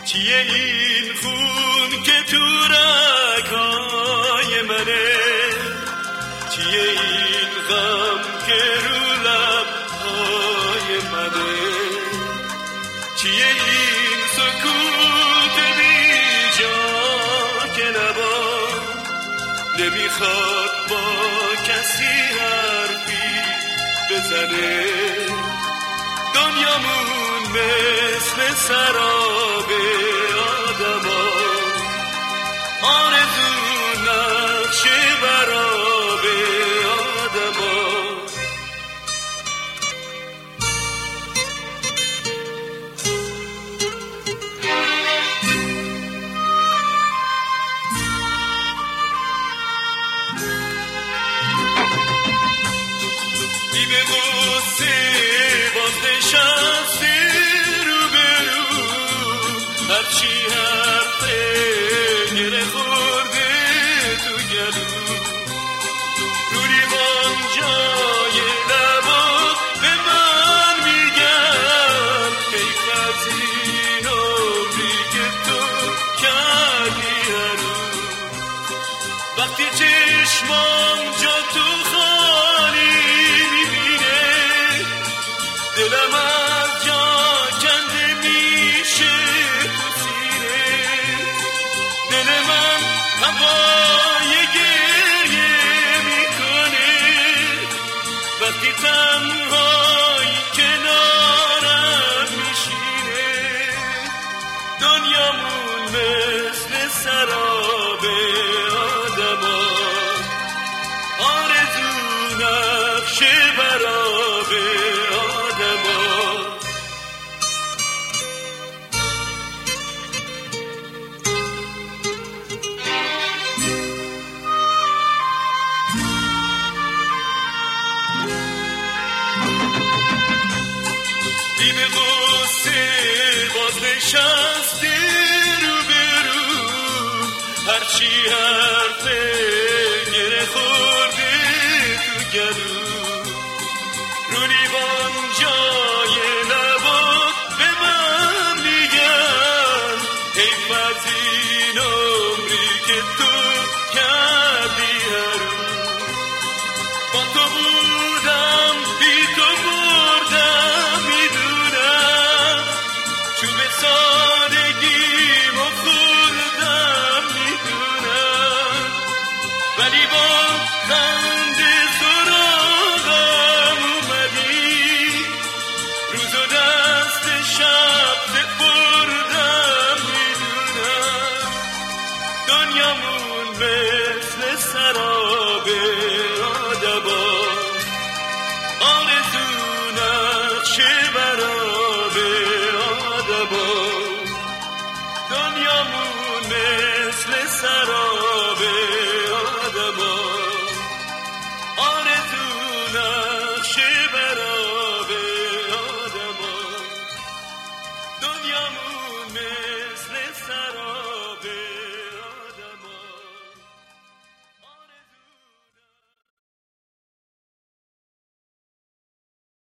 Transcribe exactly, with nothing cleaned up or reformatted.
چیه این خون که تو رگ‌های منه، چیه این غم که رو لب‌های منه، چیه این سکوت بی جا که نبا نمیخواد با کسی حرفی بزنه. دنیامون مثل سراب آدما، آرزو نقش براب آدما. بیمه غصه باز نشسته رو به رو، هرچی حرفه گره خورده تو گلو، رو لیوان جای لبات به من میگن حیف از این عمری که تو کردی هرو. وقتی چشمام جا تو خالی میبینه، دلم از جا کنده میشه تو سینه. دل من هوای گریه میکنه وقتی تنهایی کنارم میشینه. دنیامون مثل سراب آدما، آرزو نقش براب آدما. بیمه غصه باز نشسته رو به رو، هرچی حرفه گره خورده تو گلو، رو لیوان جای لبات به من میگن حیف از این عمری که تو کردی هرو. با تو بودم بی تو بردم میدونم، چوب سادگیم و خوردم میدونم، ولی با خنده سراغم اومدی، روز و دست شب سپردم میدونم. دنیامون مثل سراب آدما، آرزو نقش براب آدما. دنیامون مثل سراب آدما، آرزو نقش براب آدما. دنیامون مثل سراب